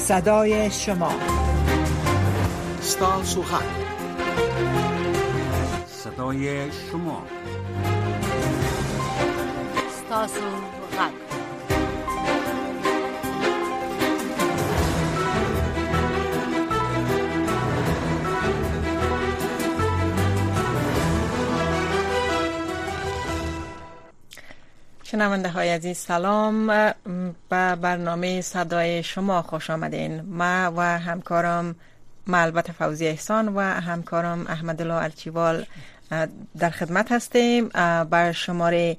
صدای شما. ستاسو غږ. صدای شما. ستاسو غږ. شنونده های عزیز سلام، به برنامه صدای شما خوش آمدین. ما و همکارم البته فوزی احسان و همکارم احمدالله الچیوال در خدمت هستیم. بر شماره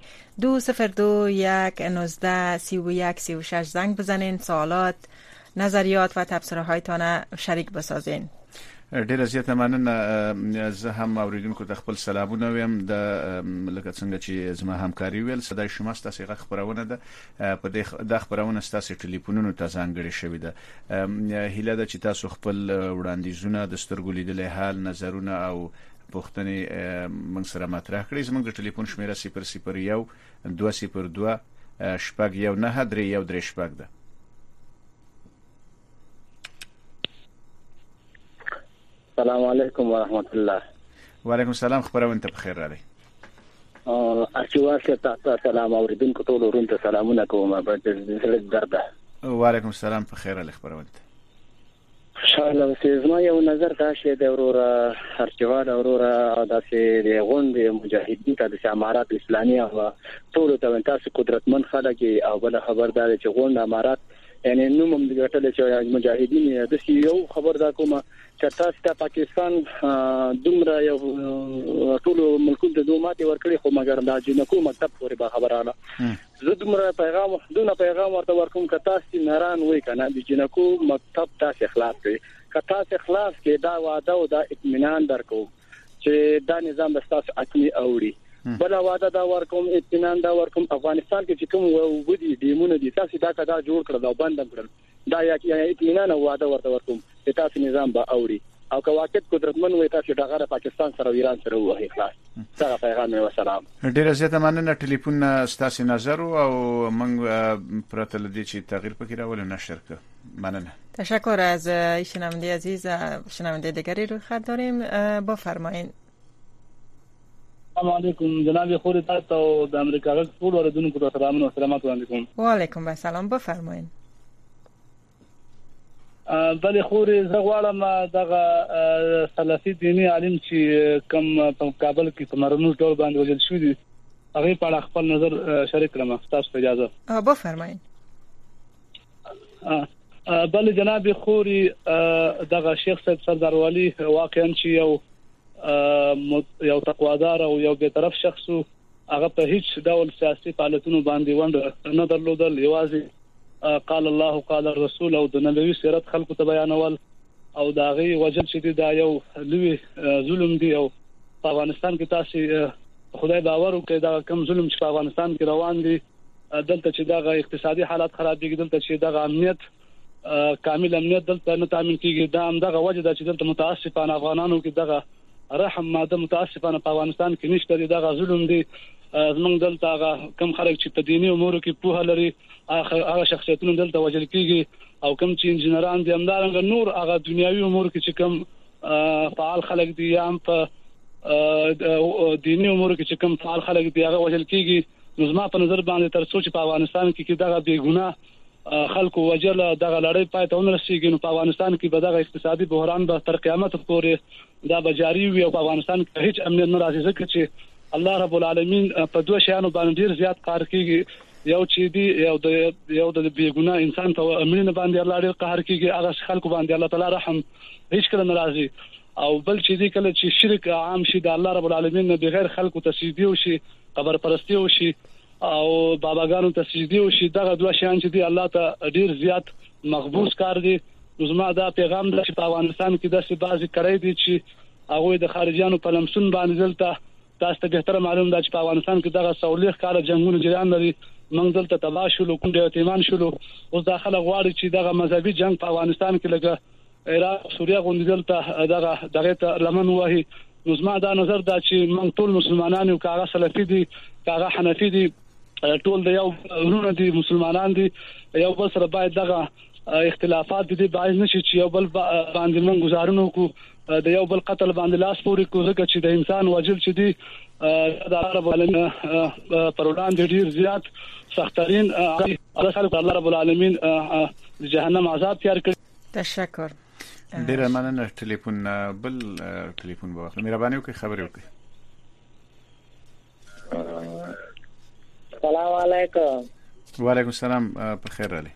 202-119-31-36 زنگ بزنین، سوالات، نظریات و تبصره هایتان شریک بسازین. ډیره زیاته مننه. زه هم اوریدونکو ته خپل سلامونه وایم. د لکه څنګه چې زما همکاري ویل، صدای شما ستاسو غږ خبرونه ده. په دې خبرونه ستاسو ټلیفونونو ته ځانګړې شوې ده. هیله ده چې تاسو خپل وړاندیزونه د سترګو لیدلې حال، نظرونه او پوښتنې موږ سره مطرح کړئ. زموږ د ټلیفون شمیره 001-202-193 ده. السلام علیکم ورحمت الله. وعلیکم السلام. خبرونه ته بخیر راغلی. ارچواسه تاسو سلام اوریدونکو ټول ورونته سلامونه کوم. په دې درده. وعلیکم السلام. بخیر راغلی. خبرونه انشاءالله سیزما یو نظر تاسو د اورورا ارچوال اورورا داسې د غوند مجاهدین ته د امارات اسلامي او ټول ته تاسو قدرتمن خلک او بل خبردار چې غوند امارات یعنی نو موږ د ټول چې مجاهدین د یو خبردار کوم چې تاسو ته پاکستان دومره یو ټول ملکونو د دومات ورکړي، خو مګر د جنکو مکتب پورې به خبرانه زه دومره پیغام ورته ورکوم که تاسو ناران وای کنه د جنکو مکتب تاسو خلاص کړئ. که تاسو خلاص کې دا وعده او دا اطمینان درکو چې دا نظام د تاسو اټنی اوري، بل وعده دا ورکوم، اطمینان دا ورکوم، افغانستان کې چې کوم ودی دیمونه دي تاسو دا کدا جوړ کړل او بند کړل، دا یا اطمینان او وعده ورته ورکوم چې تاسو نظام به اوري. او که واقعیت قدرتمن وي تاسو دغه پاکستان سره او ایران سره وایي خلاص. دا پیغام و سلام. ډیره زیاته مننه. ټلیفون ستاسو نظر او موږ پرته لدی چې تغییر پکې راول نشر ک. مننه. تشکر از شنونده عزیز. شنونده دیگری رو خط داریم، بفرمایید. السلام علیکم جناب خور تاسو د امریکا غږ ټول اوریدونکو ته سلامونه او سلامات علیکم. و علیکم السلام. بفرمایید. بلې خوري زه غواړم دغه سلفي دینی عالم چې کوم په کابل کې په مرموز ډول باندې وژل شو دي هغه په اړه خپل نظر شریک کړم. تاسو ته اجازه بفرمایئ. بلې جناب خوري دغه شیخ صاحب سردار ولی واقعا چې یو تقوادار او یو بی‌طرف شخص هغه په هیڅ ډول سیاسي فعالیتونو باندې وند نه درلودل، یوازې قال الله قال الرسول او د نبوي سیرت خلکو ته بیانول او دا غي وجل چې دا یو لوی ظلم دی. او په افغانستان کې تاسو خدای باور وکړئ دا کم ظلم چې په افغانستان کې روان دي، دلته چې دا اقتصادي حالات خراب دي، دلته چې دا امنیت کامل امنیت دلته نه تامین کیږي، دا هم دغه وجه ده چې دلته متاسفانه افغانانو کې دغه رحم ماده متاسفانه په افغانستان کې نشته دي. دغه ظلم دی. زمونږ دلته کم خلک چې په دیني امورو کې په لري هغه شخصیتونه دلته وجل کیږي او کم چې انجنیران دي همدارنګه نور هغه دنیوي امور کې چې کم فعال خلک دي یا هم په دیني امور کې چې کم فعال خلک دي هغه وجل کیږي. نو زما په نظر باندې تر څو چې په افغانستان کې دغه بے ګناه خلکو وجل دغه لړۍ پای ته ونرسیږي، نو په افغانستان کې به دغه اقتصادي بحران به تر قیامت پورې دا به جاری وي او په افغانستان کې هیڅ امنیت نه راځي، ځکه چې الله رب العالمین په دوه شیانو باندې ډیر زیات کار کوي. یو چې دی یو د بیګونه انسان ته امرینه باندې الله ډیر قهر کوي، هغه خلکو باندې الله تعالی رحم هیڅ کله ناراضي. او بل چې دی کله چې شرک عام شي د الله رب العالمین نه بغیر خلکو تسجدي وشي، قبر پرستی وشي او باباګانو تسجدي وشي، دغه دوه شیان چې دی الله ته ډیر زیات مغبوس کار دی. زما دا پیغام د افغانستان کې داسې بازي کړی دی چې هغه د خارجيانو په لمسون باندې دلته تاسو ته به معلوم ده چې په افغانستان کې دغه سولېخ کال جنگونه جریان لري، موږ دلته تباه شولو، کوم ډول ایمان شولو. اوس داخله غواړي چې دغه مذهبي جنگ په افغانستان کې لګه عراق سوریه غونډې دلته دغه ته لمن وهي. نو زما دا نظر دا چې موږ ټول مسلمانان یو، کاغه سلفي دي کاغه حنفي دي، ټول د یو ورونه دي مسلمانان دي، یو بل سره باید دغه اختلافات د دې باعث نشي چې یو بل باندې موږ گزارونو کو د یو بل قتل باندې لاس پورې کو ځکه چې د انسان وجل چې دی د رب العالمین پر وړاندې ډیر زیات سخترین الله رب العالمین جهنم عذاب تیار کړی. تشکر. ډیر مننه. ټلیفون بل ټلیفون به واخلم. مهرباني وکړئ خبرې وکړئ. السلام علیکم. وعلیکم السلام. په خیر علي.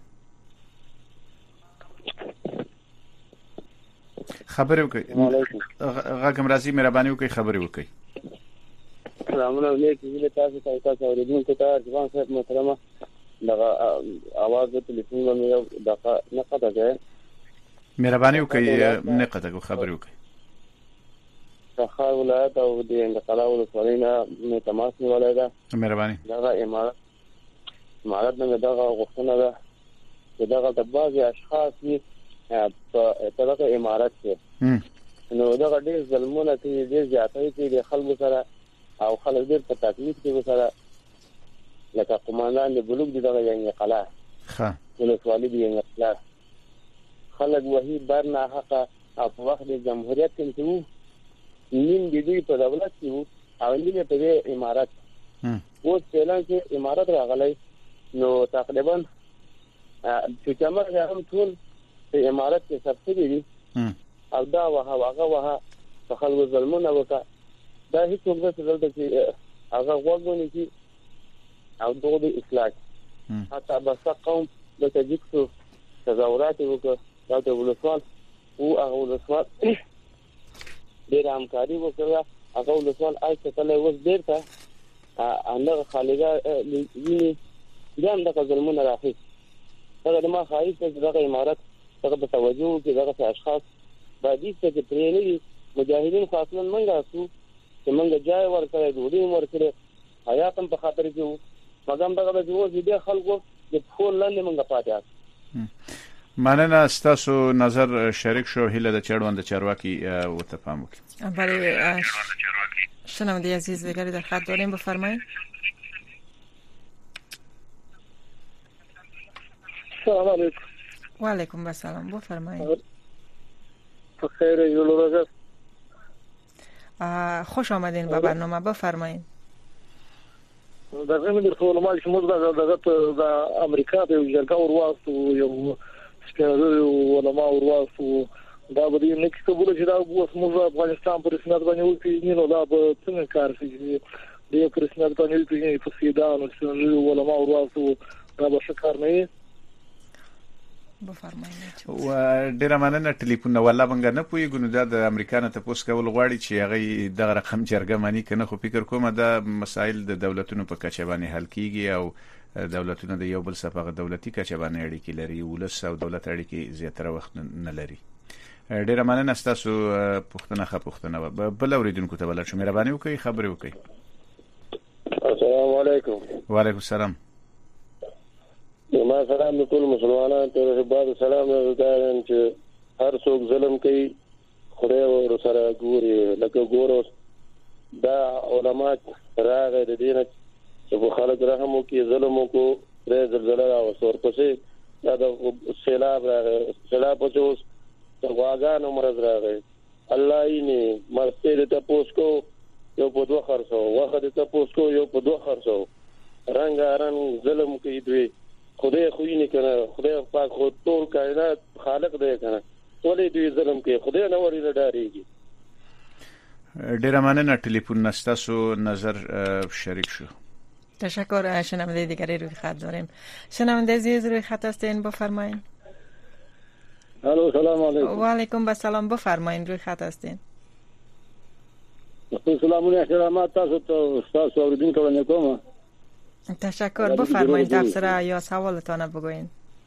خبرې وکړئ. غږم راځي. مهرباني وکړئ خبرې وکړئ. سلام علیکم. زه تاسو ته اوریدونکو ته ځوان صاحب محترمه دغه आवाज د ټلیفون باندې یو دغه نقطه ده. مهرباني وکړئ نقطه خبرې وکړئ. تخار ولایت او د انتقال ولسوالۍ نه تماس نیولای ده. مهرباني. دغه امارات نه دغه غوښتنه ده چې دغه د بعضي اشخاص په دغه امارات کې نو دغه ډېر ظلمونه کوي، ډېر زیاتوي کوي د خلکو سره او خلک ډېر په تکلیف کې وسره لکه قوماندان د بلوک دغه یې قلا ولسوالۍ دی یې قلا خلک وਹੀ برنه حق او په وخت د جمهوریت کې وو نیم د دې په دولت کې وو او نیم په امارات اوس اعلان کې امارات راغلی نو تقریبا چې کومه هم ټول په امارات کې سبسيډي دي او دا هغه په خلکو ظلمونه وکړه. دا هیڅ څوک نه دلته چې هغه وګوري چې او دغه اصلاح حتی بس قوم د تجکسو تظاهرات وکړه دا ولسوال او هغه ولسوال ډېر همکاري وکړه. هغه ولسوال آیته تل اوس ډېر ته هغه خالګه ویني دا هم د ظلمونه راځي. دا د ما خایف دغه امارات دغه په توجه کې دغه اشخاص باندې چې پرېلي مجاهدین خاصن منګه سو چې منګه جای ورکړي ډوډۍ ورکړي حیات هم په خاطر کې وو مګم دغه د جوړ دي خلکو د خپل لاندې منګه پاتې. مننه. تاسو نظر شریک شو. هله د چړوند چارواکي وته پام وکړي. بله شنونده عزیز دیگری در خط داریم. بفرمایید. سلام علیکم. و علیکم السلام. بفرمایید. بخیر یولوزه. خوش آمدین به برنامه. بفرمایید. دغه مې ټول مال چې موږ د امریکا په جرګه ورواستو یو سپیشل علماء ورواستو دا به نه کې قبول چې دا اوس موږ افغانستان پر رسمیت باندې وکړو نو دا به څنګه کار کوي د پر رسمیت باندې وکړي په سیدان او سپیشل علماء ورواستو دا به شکر نه. بفرمایئ. و ډیره مننه. ټلیفون ولا بنګ نه پوي ګنو د امریکا نه تاسو کول غواړي چې هغه دغه رقم جرګه مانی کنه خو فکر کوم دا مسایل د دولتونو په کچه باندې حل کیږي او دولتونه د یو بل صفه دولتي کچه باندې اړیکې لري ولس او دولت اړیکې زیاتره وخت نه لري. ډیره مننه. تاسو پښتنه بل اوریدونکو ته ولر شو. مهرباني وکړئ خبرې وکړئ. السلام علیکم. وعلیکم السلام. ما سلام د ټول مسلمانانو ته بعد سلام وکړم چې هر څوک ظلم کوي خدای ور سره ګوري لکه ګورو دا علماء راغې د دین چې په خلک رحم وکړي ظلم وکړي پرې زلزلہ او ورپسې دا د سیلاب راغی سیلاب په اوس د واغان مرز راغی الله یې مرسته ته پوسکو یو په دوه خرڅو وخت ته پوسکو یو په دوه خرڅو رنگ ظلم کوي دوی خدای خو یې نه کنه خدای پاک خو ټول کائنات خالق دی کنه ولې دوی ظلم کوي خدای نه ورې ډاریږي. ډیره مننه. ټلیفون نستاسو نظر شریک شو. تشکر. شنونده دیگری روی خط داریم. شنونده عزیز روی خط هستین. بفرمایید. الو سلام علیکم. و علیکم السلام. بفرمایید روی خط هستین. سلامونه احترامات تاسو ته تاسو اوریدونکو باندې کوم. تشکر. بفرمایید تفسیر یا سوالتان بگوین.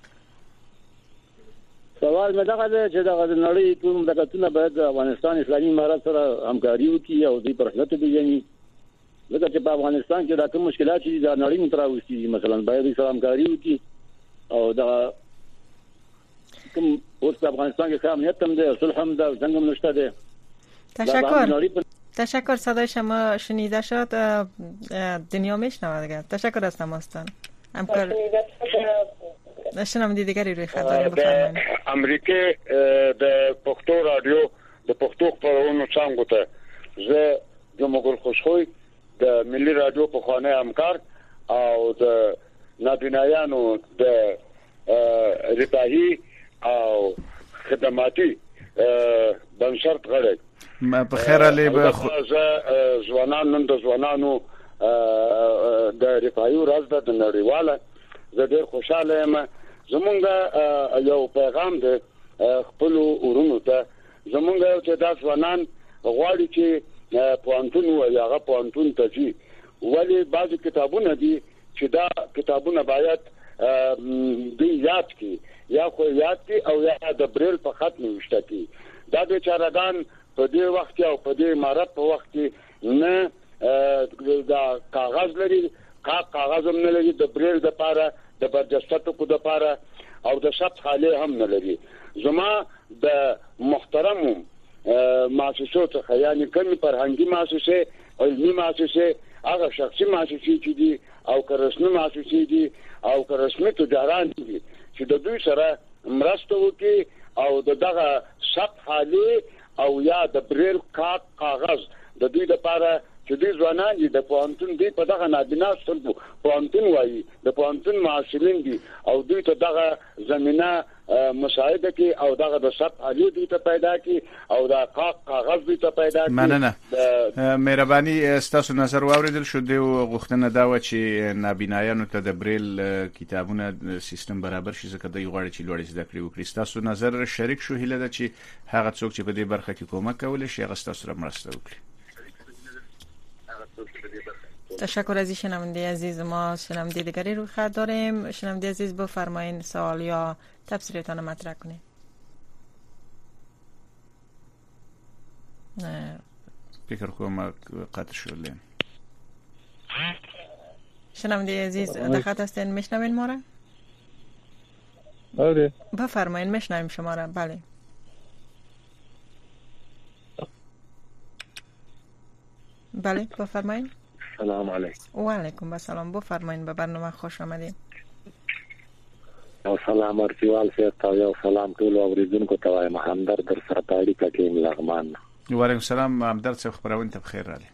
سوال مې دغه چې دغه نړۍ کوم دغه باید افغانستان اسلامي امارات سره همکاري وکړي او دې پر خپل پیژني لکه چې په افغانستان کې دا کوم مشکلات چې د نړۍ متراوستي مثلا باید سره همکاري وکړي او دا کوم اوس په افغانستان کې امنیت هم ده صلح هم ده څنګه نشته ده. تشکر. صدای شما شنیده شد. دنیا میشنوه دیگه. تشکر از تماستان. همکار شنونده دیگری روی خط داریم، بفرمایید. امریکا د پښتو رادیو د پښتو خبرونو څنګه ته زه د مغول خوشخوي د ملي رادیو په خانه همکار او د نابینایانو د رفاهي او خدماتي بنشرط غړي. ما په خیر علي به ځوانان نن د ځوانانو د رفاهي ورځ د نړیواله زه ډېر خوشاله یم. زمونږ یو پیغام د خپل ورونو ته زمونږ یو چې دا ځوانان غواړي چې پوانتون وي هغه پوانتون ته ځي، ولی بعضی کتابونه دي چې دا کتابونه باید دی یاد کی یا خو یاد کی او یا د بریل په خط نوشته کی. دا بیچارهګان په دې وخت او په دې امارت په وخت نه دا کاغذ لري، کاغذ هم نه لري د بریل د پاره د برجستو کو د پاره او د شپ حاله هم نه لري. زما د محترم مؤسسو څخه یعنی کومي فرهنګي مؤسسه او علمي مؤسسه هغه شخصي مؤسسې چې دي او رسمي مؤسسې دي او رسمي تجاران دي چې د دوی سره مرسته وکړي او دغه شپ حاله او یا د بریل کاغذ د دوی لپاره چې دوی ځوانان دي د پوانتون دی په دغه نابینا سترګو پوانتون وایي د پوانتون معاشرین دي او دوی ته دغه زمينه مساعده کی او دغه د شپ حاله دوی ته پیدا کی او دا کاغذ دوی ته پیدا کی. مننه مهرباني ستاسو نظر واوریدل شو دی غوښتنه دا و چې نابینایانو ته د بریل کتابونه سیستم برابر شي ځکه دوی غواړي چې لوړ زده کړې وکړي. ستاسو نظر شریک شو هیله ده چې هغه څوک چې په دې برخه کې کومک کولی شي هغه ستاسو سره مرسته وکړي. تشکر از شنونده عزیز. ما شنونده دیگری رو خط داریم. شنونده عزیز بفرمایید سوال یا تفسیرتان مطرح کنید. فکر کنم قطع شده. شنونده عزیز در خط هستین میشنوین ما را؟ بله بفرمایید میشنویم شما را. بله بله بفرمایید. سلام علیکم. و علیکم السلام. بفرمایید به برنامه خوش آمدید. او سلام ارتوال سیاست او سلام ټول اوریدونکو ته وایم همدرد در سره تاریخ کې لغمان. و علیکم السلام همدرد صاحب خبرونه ته بخیر رالی.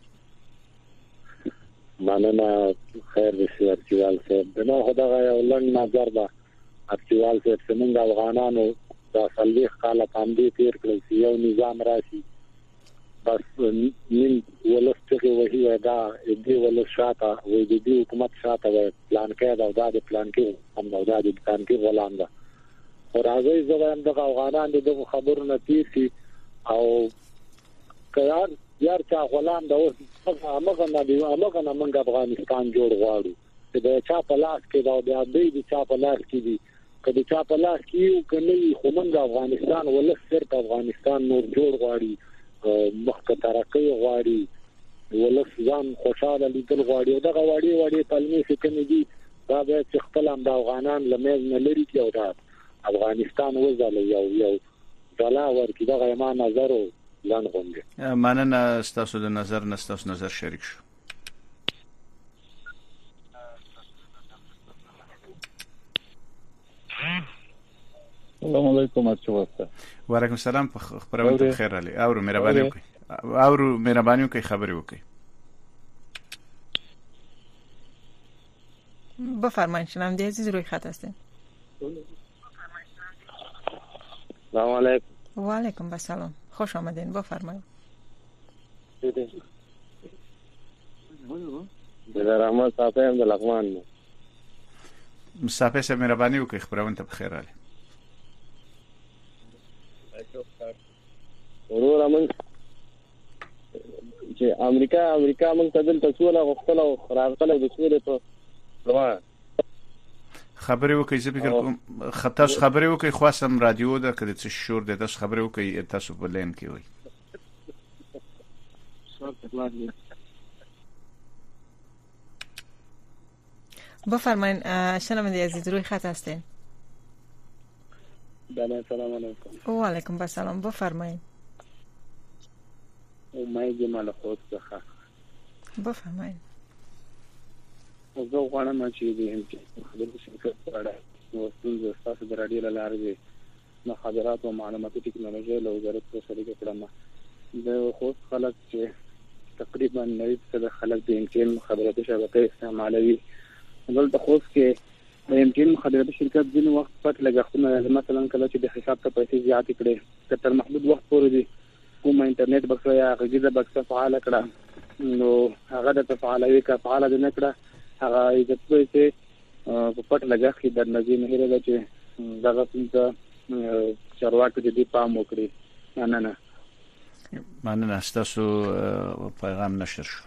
مننه خیر دې ارتوال صاحب. نو خدای یو لنډ نظر به ارتوال صاحب څنګه افغانانو د صلیح کال باندې تیر کړی یو نظام راشي بس نیم ولستغه وهي دا دې ول شاته وې دې حکومت شاته و پلان کې دا د پلان کې هم دا د پلان کې ولاندا او راځي زویم د افغانان د خبرونه تیسي او کار یار چا غلام دا هغه نه موږ افغانستان جوړ غواړو چې دا چا په لاس کې دا د چا په لاس کې دي کله چا په لاس کې یو کني خو موږ افغانستان ولس صرف افغانستان نور جوړ غواړي مخکې ترقی غواړي ولس ځان خوشاله لیدل غواړي دا غواړي پلمې څخه دي دا به خپل هم د افغانان لمز نه لري کې او دا افغانستان وزاله یو ځلا ورکی دا غیما نظر لن غونډه. مننه ستاسو د نظر شریک شو. السلام علیکم اچواسته. و علیکم السلام خبرونه ته خیر علي. او مهرباني وکړئ خبرې وکړئ. بفرمایید شنونده عزیز روی خط هستین. سلام علیکم. و علیکم السلام. خوش آمدین. بفرمایید. دلار احمد صاحب هم د لغمان. مصطفی صاحب مهرباني وکړئ خبرونه ته خیر علي. ورور امن چې امریکا موږ ته دلته سوله غوښتل او راغله د سولې په لور خبرې وکړئ. زه فکر کوم تاسو خبرې وکړئ خاصم رادیو ده کله چې شور ده تاسو خبرې وکړئ تاسو په لین کې وي. بفرمایید شنونده عزیز روی خط هستین. بله سلام علیکم. و علیکم السلام. بفرمایید. امید مال خود څخه. بفرمایید. زه غواړم چې دې هم چې خبرې وکړم. ورته تاسو د رادیو له لارې د مخابرات او معلوماتي ټکنالوژي له وزارت سره شریک کړم. د خوست خلک چې تقریبا 90% خلک د امکان مخابراتي شبکې استعمالوي. دلته خوست کې د امکان مخابراتي شرکت ځینې وخت پټ لګښتونه مثلا کله چې د حساب ته پیسې زیاتې کړي تر محدود وخت پورې دي کوم انټرنیټ بکس یا غږیزه بکس فعال کړه نو هغه د فعالوي کا فعال نه کړه هغه عزت پیسې په پټ لګښت د نظر نه لري چې دغه څنګه چارواکي دې پام وکړي. نه مننه تاسو پیغام نشر شو.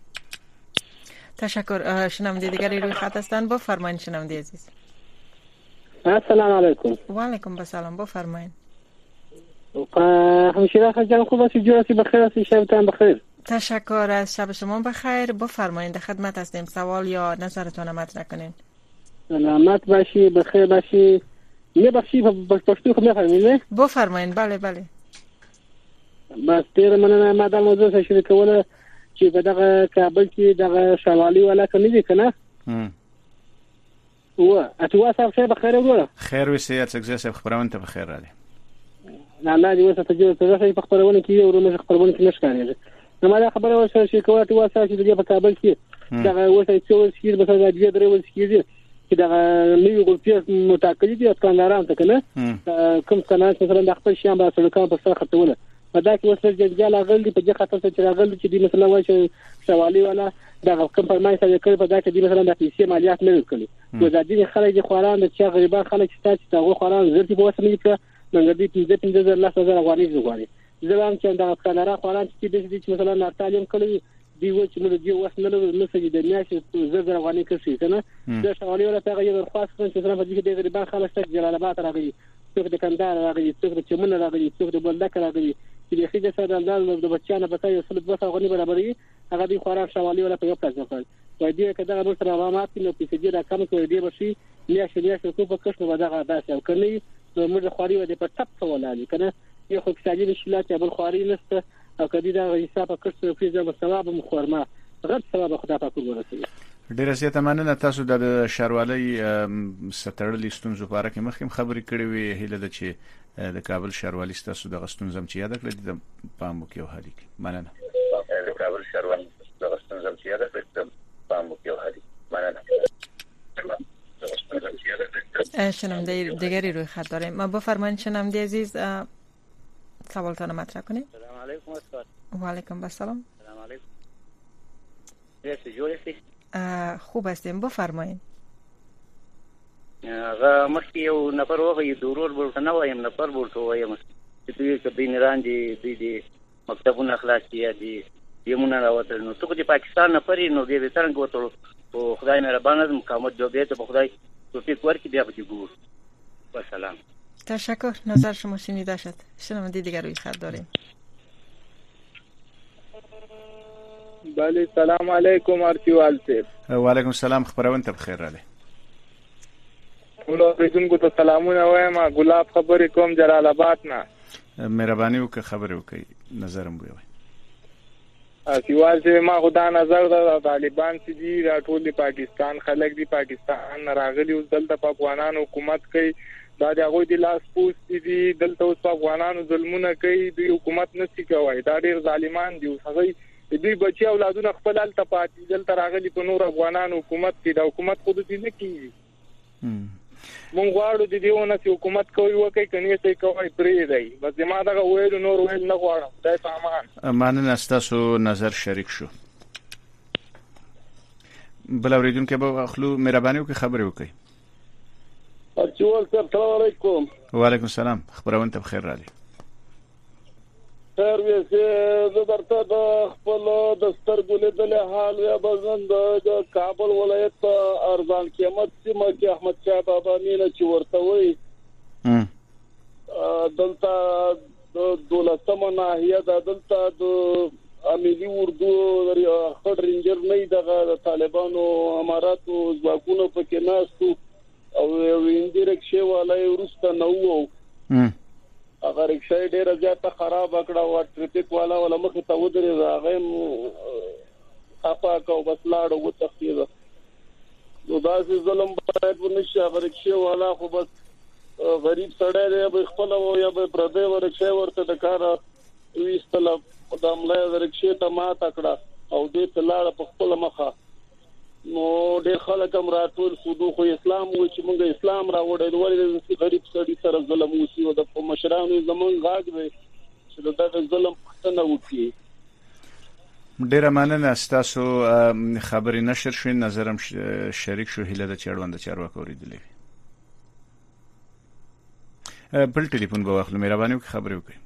تشکر. شنونده دیگری روی خط هستند. بفرمایید شنونده عزیز. السلام علیکم. و علیکم السلام. بفرمایید. همشیره خجان خوب هستی؟ جور هستی؟ بخیر هستی؟ شبتان بخیر. تشکر. از شب شما بخیر. بفرمایید خدمت هستیم. سوال یا نظرتون مطرح کنین. سلامت باشی، بخیر باشی. یه بخشی پشتو خود نفرمید؟ بفرمایید. بله. بس ډیر مننه. ما دا موضوع سره شریک کوله چې په دغه کابل کې دغه شوالي ولا کني دي کنه اتوا صاحب شه بخیر وګوره. خیر وسیات څنګه خبرونه ته بخیر رالی. الله دې وسه تجربه ته په خبرونه کې او موږ خبرونه کې نشکاري. نو ما دا خبره وسه شي کوه اتوا صاحب چې په کابل کې دغه وسه څو شي به دا دې درول شي چې دغه نوی غلطي متأکد دي اتکاناران ته کنه کوم کنه مثلا د خپل شیان به سړکان په سر خطونه دا کې وسه جنجال اغل دي په دې خاطر چې راغل چې د مثلا وایي شوالي ولا دا کوم پرمای سره کړ په دا کې د مثلا د پیسې مالیات نه ورکړي. نو دا دې خلک د خواران د چا غریبان خلک چې تاسو خواران زرتي په وسه نه کړ نو د دې 15,000 افغانۍ زغواري. زه چې دا کانارا خواران چې د مثلا ناتالیم کړی دی و چې موږ دی وس نه نو څه د میاشتې 1000 افغانۍ کړی کنه د شوالي ولا ته یو درخواست کړم چې مثلا په دې کې د غریبان خلک څخه جلال آباد راغلي څوک د کندهار راغلي څوک د چمن راغلي څوک د بلدک راغلي چې د خېجه سره د بچیانو په تاسو سره 200 غونې برابرې هغه د خوراک شوالي ولا په یو پلاس وکړ. وای دی کدا موږ سره عوامات نو پیسې دې راکم کوي دی بشي میاشتې کو په کښ نو دغه داسې او کني نو موږ خواري و دې په ټپ ولالي کنه یو خو اقتصادي مشکلات یا بل خواري نشته او کدی دا حساب کښ په ځای ثواب مخورما غد ثواب خدا پاک ورسوي. ډیره زیاته مننه. تاسو د شاروالۍ ستړلې ستونزو په اړه کې مخکې خبرې کړې وې. هیله ده چې د کابل شاروالۍ تاسو د غستونزم چې یاد کړل د پام وکي او هلي. مننه. د کابل شاروالۍ د غستونزم چې یاد کړل د پام وکي او هلي. مننه. شنونده دیگری روی خط داریم. ما بفرمایید شنونده عزیز سوالتان مطرح کنید. سلام علیکم استاد. و علیکم السلام. سلام علیکم. جوړی خوب هستیم. بفرمایید. هغه مخکې یو نفر وغوي ضرور ورته نه وایم نفر ورته وایم چې دوی کبینران دي مکتبونه خلاصي دي یمونه راوتل نو څوک د پاکستان نفر نو دې څنګه وته او خدای مهربان مقامات جوړې ته خدای توفیق ورکړي بیا به ګور. والسلام. تشکر. نظر شما شنیده شد. شنونده دیگر روی خط داریم. بله سلام علیکم ارتیوال صاحب. و علیکم السلام. خبرونه ته بخیر رالی. ولو پرېدونکو ته سلامونه وایم. ګلاب خبرې کوم جلال آباد نه. مهرباني وکړه خبرې وکړئ نظرم وي. ارتیوال صاحب ما خدا نظر د طالبان چې دي را ټول پاکستان خلک دي پاکستان راغلي اوس دلته په افغانانو حکومت کوي دا د هغه د لاس پوسټ دي دلته اوس په افغانانو ظلمونه کوي دوی حکومت نشي کوي دا ډیر ظالمان دي. اوس هغه دوی بچي اولادونه خپل الته پاتې دلته راغلي په نور افغانانو حکومت کې دا حکومت خود دې نه کوي. مونږ غواړو د دیونه چې حکومت کوي وکړي کني څه کوي پرې دی بس ما دا ویل نور ویل نه غواړم. دا سامان مننه. تاسو نظر شریک شو. بل اوریدونکو به اخلو مهرباني وکړئ خبرې وکړئ. ارچول صاحب السلام علیکم. وعلیکم السلام. خبرونه ته بخیر رالی. خیر ویسه زه درته د خپل د سترګو لیدلې حال یا بزن د کابل ولایت ارزان قیمت سیمه کې احمد شاه بابا مینه چې ورته وي دلته د دولتمه ناحیه دلته د امنیتي اردو خړ رینجر نه د طالبانو اماراتو ځواکونو پکې ناستو او وینډیرک شی والای ورسته نو وو اگر رکشا ډیره زیاته خراب کړه او ټریفیک والا ولا مخ ته ودرې راغې اپا کو بس لاړو وتخیزه نو داسې ظلم باید ونشي. هغه رکشې والا خو بس غریب سړی دی، به خپل او یا به پردی ورکشې ورته د کاره ویستله، د عمله د رکشې ته ماته کړه او دې ته لاړه په خپله مخه. نو ډېر خلک هم راټول شو، خو اسلام وایي چې موږ اسلام راوړی، ولې د غریب سړي سره ظلم وشي؟ او د مشرانو زموږ غږ دی چې د دغه ظلم پوښتنه وکړي. ډیره مننه ستاسو خبرې نشر شوې، نظرم شریک شو. هیله د چړوند چارواکو اوریدلې بل ټلیفون به واخلو. مهرباني وکړئ خبرې وکړئ.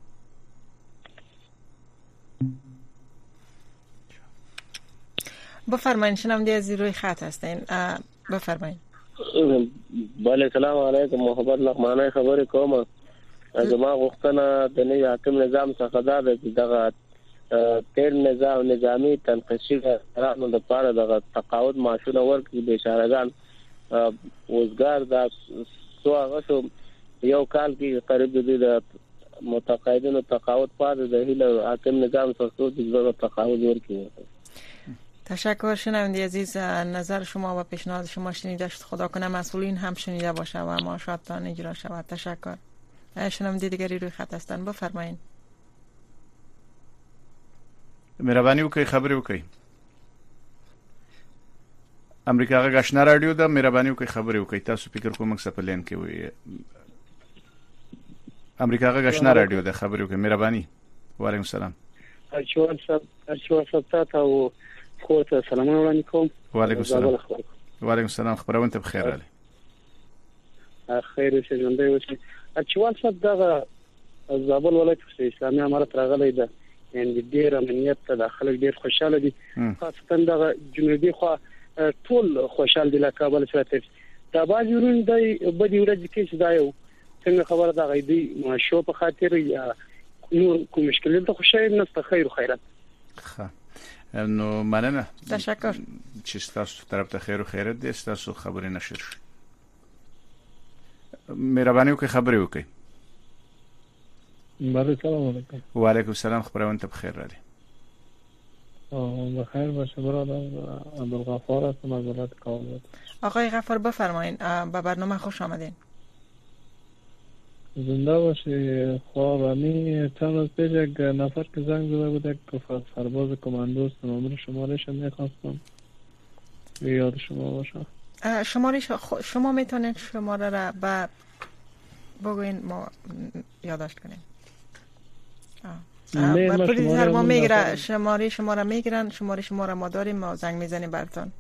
بفرمایید، شنونده از روی خط هستین، بفرمایید. بله سلام علیکم، محمد لغمانی خبرې کوم. زما غوښتنه د نوي حاکم نظام څخه دا ده چې دغه تیر نظامی تنقیشي کارانو لپاره دغه تقاعد معاشونه ورکړي. بیچارهګان وزګار دا څو هغه شو یو کال کې قریب د متقاعدینو تقاعد پاتې د هیله حاکم نظام څخه د تقاعد ورکړي. تشکر شنونده عزیز، نظر شما و پیشنهاد شما شنیده شد. خدا کنه مسئولین هم شنیده باشه و معاشاتتان اجرا شود. تشکر. شنونده دیگری روی خط هستن، بفرمایید. مهرباني وکړئ خبرې وکړئ. امریکا غږ آشنا رادیو ده، مهرباني وکړئ خبرې وکړئ. تاسو فکر کوم څه په لین کې وي. امریکا غږ آشنا رادیو ده، خبرې وکړئ مهرباني. وعلیکم السلام. ارچوال صاحب تاسو خو ته سلام علیکم. وعلیکم السلام. وعلیکم السلام. خبرونه ته بخیر علي. خیر اوسې ژوندۍ اوسې. ارچوال صاحب دا زابل ولایت اسلامي امارت راغلی ده، یعنی ډیر امنیت ته داخله ډیر خوشاله دي، خاصتا د جنوبي خوا ټول خوشاله دي له کابل سره. دا باندې ورون دی بدی ورځ کې چې دا یو څنګه خبره دا غیدي شو په خاطر یا نور کوم مشکل ته خوشاله نشته. خیر او خیرات. نو مننه. تشکر. چې تاسو طرف ته خیر او خیرات دي. تاسو خبرې نشر شي. مهرباني وکړئ خبرې وکړئ. سلام علیکم. وعلیکم السلام. خبرونه ته بخیر راځي. بخیر باشه برادر. عبدالغفار هستم از ولایت کابل. آقای غفار بفرمایید، به برنامه خوش آمدین. زنده باشی. خوابانی چند روز پیش یک نفر که زنگ زده بود، یک سرباز کماندوست، نمره شمارش میخواستم یاد شما باشه. شمارش شما میتونید شماره را بگوین ما یادداشت کنیم. پروژه ما میگیره، شماره شما را میگیرن، شماره شما را ما داریم، ما زنگ میزنیم براتون.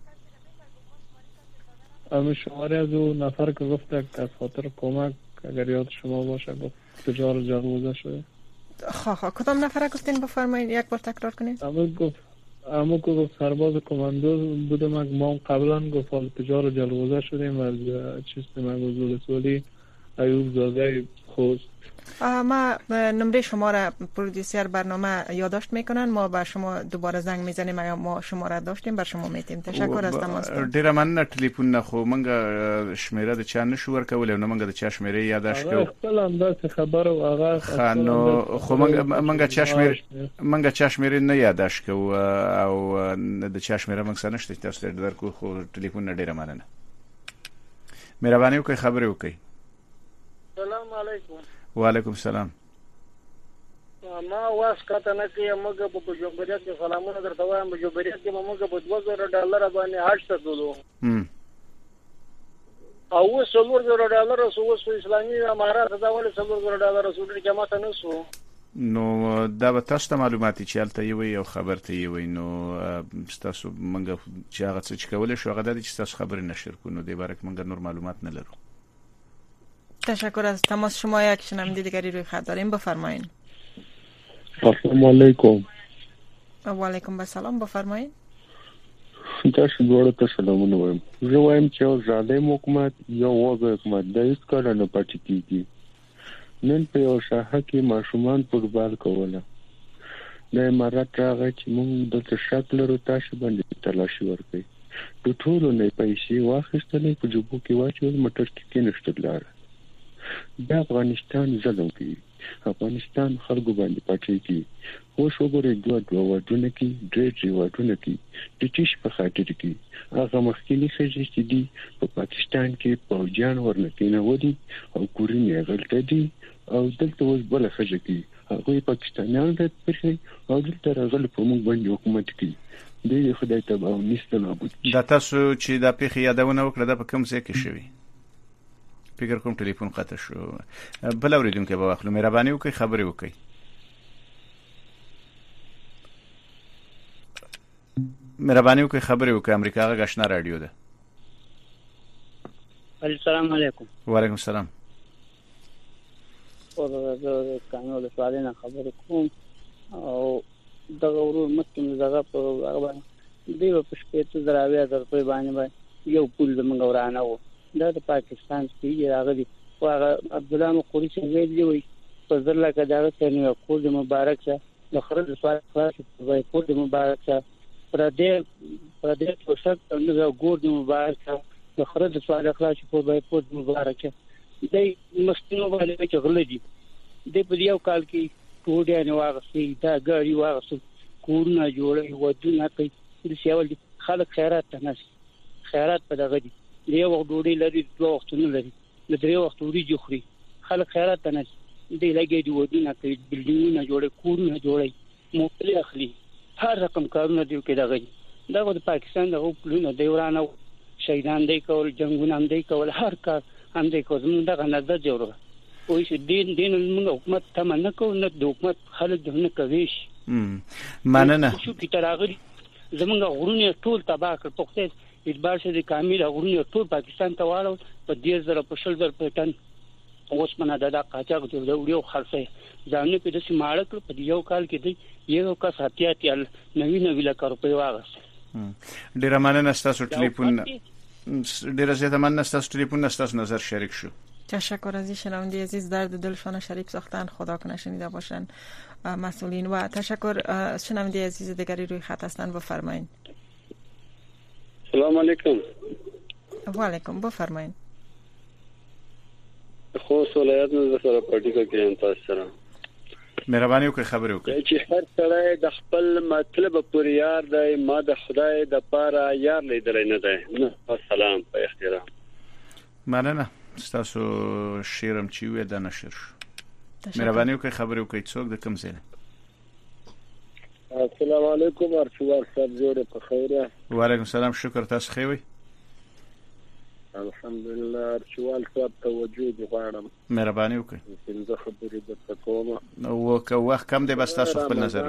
همین شماره از اون نفر که گفت از خاطر کمک اگر یاد شما باشه گفت تجار جلوزه شده. کدام نفر گفتین بفرمایید یک بار تکرار کنین؟ همون که گفت سرباز کماندو بودم، ما قبلا گفت تجار جلوزه شدیم از چیز مگوزول سولی ایوب زاده خوست. ما نمره شما را پرودیسر برنامه یادداشت میکنن، ما به شما دوباره زنگ میزنیم اگر ما شما را داشتیم بر شما میتیم. تشکر از تماستان. ډیره مننه. ټلیفون نه خو منګه شمیره د چا نشو ورکول، نو منګه د چا شمیره یادداشت کوو. خپل انداز خبر او هغه خانو خو منګه چا شمیره نه یادداشت کوو او د چا شمیره منګ سره نشته. تاسو درکو خو ټلیفون نه. ډیره مننه. مهرباني وکړئ خبرې وکړئ. سلام علیکم. وعلیکم السلام. ما واس کته نه کې موږ په جوړبریت کې سلامونه درته وایم. په جوړبریت کې موږ په $2000 باندې حج ته تلو او $100 سو اسلامي امارات دا ولې $100 سو ډېر جماعت نه سو. نو دا به تاسو ته معلوماتي چالتې وي او خبرته وي. نو تاسو منګه چې هغه څه کولای شو هغه د تاسو خبرې نشر کو. نو د بارک منګه نور معلومات نه لرو. تشکر از تماس شما. یک شنونده دیگری روی خط داریم، بفرمایید. السلام علیکم. و علیکم السلام. بفرمایید. تاسو دوړو ته سلامونه وایم. زه وایم چې ظالم حکومت یا واغ حکومت د هیڅ کار نه پاتې کیږي. نن په یو ساحه کې ماشومان فوټبال کوله، د امارات راغی چې موږ د شک لرو تاسو باندې تلاشي ورکړي. د ټولو نه پیسې واخیستلې په جوبو کې واچول، موټر کې نشته لاره. د افغانستان ظلم کوي، افغانستان خلکو باندې پاتې کی. خو شو ګورې دوه وادونه کې درې وادونه کې د چیش په خاطر کې هغه مخکې خېږي چې دی په پاکستان کې پوجان ورنکینه ودی او کورینه غلطه دي او دلته اوس بل خېږي کې هغه پاکستانیان د پرې او دلته راغل په موږ باندې حکومت کوي د خدای ته او نيسته نابود دا تاسو چې د پیښې یادونه وکړه د کوم ځای کې شوی فکر کوم ټلیفون قطع شو بل اوریدونکو به واخلو مهرباني وکړئ خبري وکړئ مهرباني وکړئ خبري وکړئ امریکا غږ آشنا رادیو ده السلام علیکم وعلیکم السلام او د قانون د سوالونه خبرې کوم او دغه ورور مکه دغه په هغه دیو په شپې دراوی درته باندې یو پول د منګ ورانه وو دا د پاکستان کې راغلي او هغه عبد الله مقوري چې ویلي وي په ځل کې دا څنګه کول د مبارک شه د خرج سوال خلاص په کول د مبارک شه پر دې پوښتنه د ګور د مبارک شه د خرج سوال خلاص په کول د مبارک شه د مستنو باندې چې غلدي د په یو کال کې ټوډه نه واغسي دا ګاډي واغسي کورونه جوړي ودونه کوي د سیاول خلک خیرات ته نشي خیرات په دغه دي یو وخت ډوډۍ لري دوه وختونه لري د درې وخت وريجي خوري خلک خیرات ته نشي د لګي دی ودونه کوي بلډینګونه جوړي کورونه جوړي موکل اخلي هر رقم کارونه دی کې دغه د پاکستان د حکومت دیورانه شهیدان دی کول جنگونه هم دی کول هر کار هم دی کول موږ دغه نظر جوړو او چې دین موږ حکومت ته نه کوو نه د حکومت خلک دونه کوي مننه شو کی تراغلی زمونږ غرونه ټول تباہ کړ پخته اعتبار شه د کامل غرونه ټول پاکستان ته واړو په 10000 په 10000 په ټن اوس منه دا قاچاق د وړو خرڅه ځانونه په دې ماړه کړ په یو کال کې دی یو کا ساتياتي نوی لک روپۍ واغس ډیر مننه تاسو ټلیفون ډیر زیاته مننه تاسو ټلیفون تاسو نظر شریک شو تشکر از شنونده عزیز درد دلشان شریک ساختن خدا کنه شنیده باشن مسئولین و تشکر شنونده عزیز دیگری روی خط هستن بفرمایید سلام علیکم و علیکم بفرمایید خو ولایت نه سره پارټي کې تاسو سره مهرباني وکړئ خبرې وکړئ چې هر سړی د خپل مطلب پر یار دی ما د خدای د پاره یار لیدل نه دی نو سلام په احترام مننه تاسو شیرم چې وې د نشر مهرباني وکړئ خبرې وکړئ څوک د کوم ځای السلام علیکم ارچوار صاحب جوړه په خیره وعلیکم السلام شکر تاسو خوي الحمدلله ارچوال صاحب توجه غواړم مهرباني وکړئ څنګه خبرې د کومه نو وخت کم دی بس تاسو خپل نظر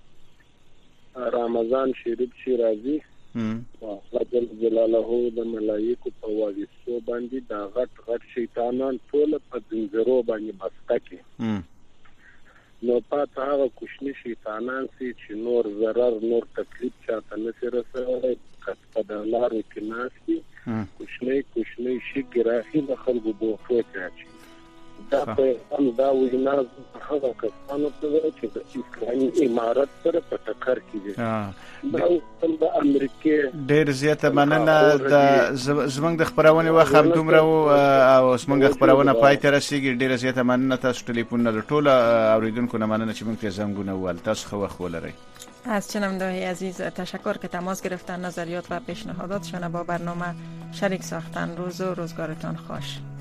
رمضان شریف شیرازي جل جلاله د ملائکه په واسطه باندې دا غټ شیطانان ټول په زنجیرو باندې بسته کې نو پات هغه کوشنی شیطانان چې نور ضرر نور تکلیف چاته نه رسوي کته د لارو کې ناشتي کوشنی شي ګراخي د خلکو بوفو کوي دا په هم دا وینا هغه کسانو ته چې د اسلامي امارت سره په ټکر کې دي دا د امریکا ډېر زیاته مننه د زمنګ د خبرونه وخت هم دومره او زمنګ خبرونه پای ته رسیدي ډېر زیاته مننه تاسو ټلیفون نه ټوله اوریدونکو نه مننه چې موږ ته زنګونه ول تاسو خو ولرئ از شنونده‌های عزیز تشکر که تماس گرفتن نظریات و پیشنهاداتشان با برنامه شریک ساختن روز و روزگارتان خوش